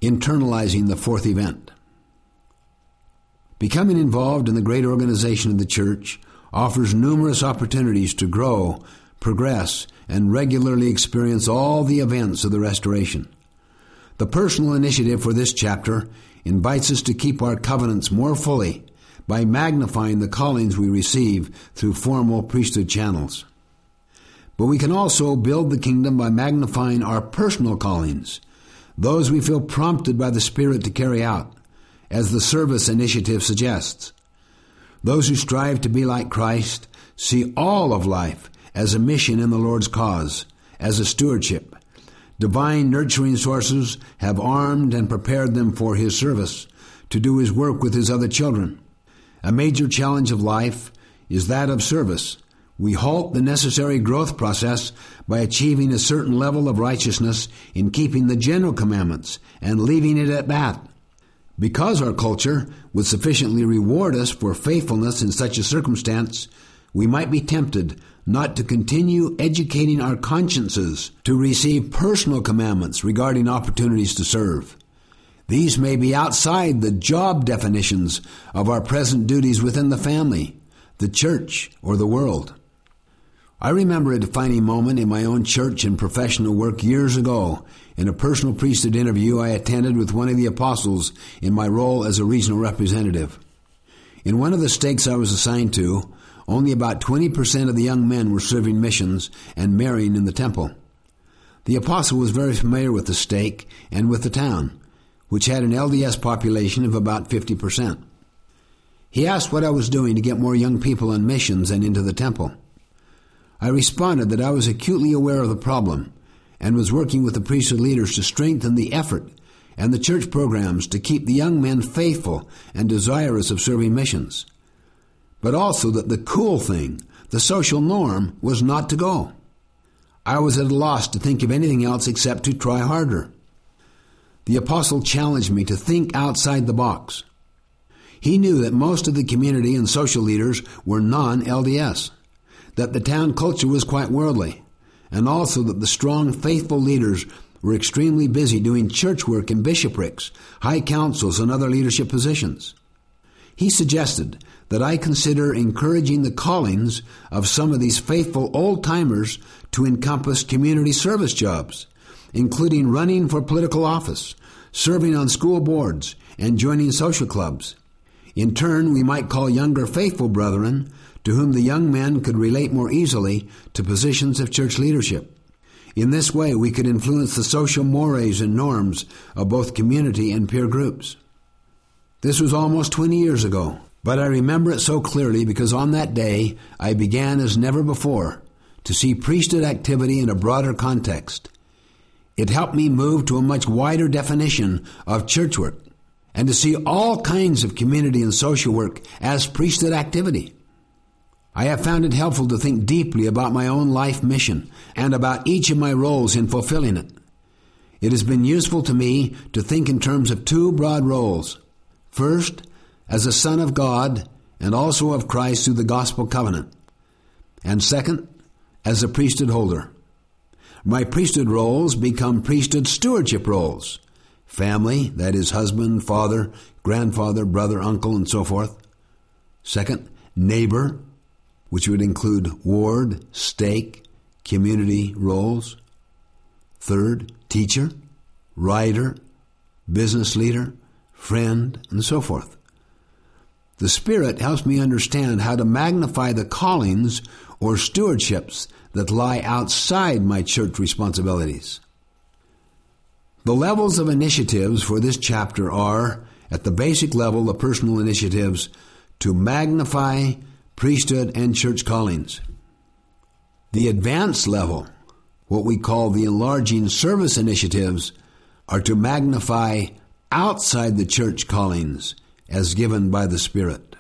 Internalizing the fourth event. Becoming involved in the great organization of the church offers numerous opportunities to grow, progress, and regularly experience all the events of the restoration. The personal initiative for this chapter invites us to keep our covenants more fully by magnifying the callings we receive through formal priesthood channels. But we can also build the kingdom by magnifying our personal callings, those we feel prompted by the Spirit to carry out, as the service initiative suggests. Those who strive to be like Christ see all of life as a mission in the Lord's cause, as a stewardship. Divine nurturing sources have armed and prepared them for His service, to do His work with His other children. A major challenge of life is that of service. We halt the necessary growth process by achieving a certain level of righteousness in keeping the general commandments and leaving it at that. Because our culture would sufficiently reward us for faithfulness in such a circumstance, we might be tempted not to continue educating our consciences to receive personal commandments regarding opportunities to serve. These may be outside the job definitions of our present duties within the family, the church, or the world. I remember a defining moment in my own church and professional work years ago in a personal priesthood interview I attended with one of the apostles in my role as a regional representative. In one of the stakes I was assigned to, only about 20% of the young men were serving missions and marrying in the temple. The apostle was very familiar with the stake and with the town, which had an LDS population of about 50%. He asked what I was doing to get more young people on missions and into the temple. I responded that I was acutely aware of the problem and was working with the priesthood leaders to strengthen the effort and the church programs to keep the young men faithful and desirous of serving missions, but also that the cool thing, the social norm, was not to go. I was at a loss to think of anything else except to try harder. The apostle challenged me to think outside the box. He knew that most of the community and social leaders were non-LDS, that the town culture was quite worldly, and also that the strong, faithful leaders were extremely busy doing church work in bishoprics, high councils, and other leadership positions. He suggested that I consider encouraging the callings of some of these faithful old-timers to encompass community service jobs, including running for political office, serving on school boards, and joining social clubs. In turn, we might call younger faithful brethren to whom the young men could relate more easily to positions of church leadership. In this way, we could influence the social mores and norms of both community and peer groups. This was almost 20 years ago, but I remember it so clearly because on that day, I began as never before to see priesthood activity in a broader context. It helped me move to a much wider definition of church work and to see all kinds of community and social work as priesthood activity. I have found it helpful to think deeply about my own life mission and about each of my roles in fulfilling it. It has been useful to me to think in terms of two broad roles. First, as a son of God and also of Christ through the gospel covenant. And second, as a priesthood holder. My priesthood roles become priesthood stewardship roles. Family, that is husband, father, grandfather, brother, uncle, and so forth. Second, neighbor, which would include ward, stake, community roles. Third, teacher, writer, business leader, friend, and so forth. The Spirit helps me understand how to magnify the callings or stewardships that lie outside my church responsibilities. The levels of initiatives for this chapter are, at the basic level, the personal initiatives to magnify priesthood and church callings. The advanced level, what we call the enlarging service initiatives, are to magnify outside the church callings as given by the Spirit.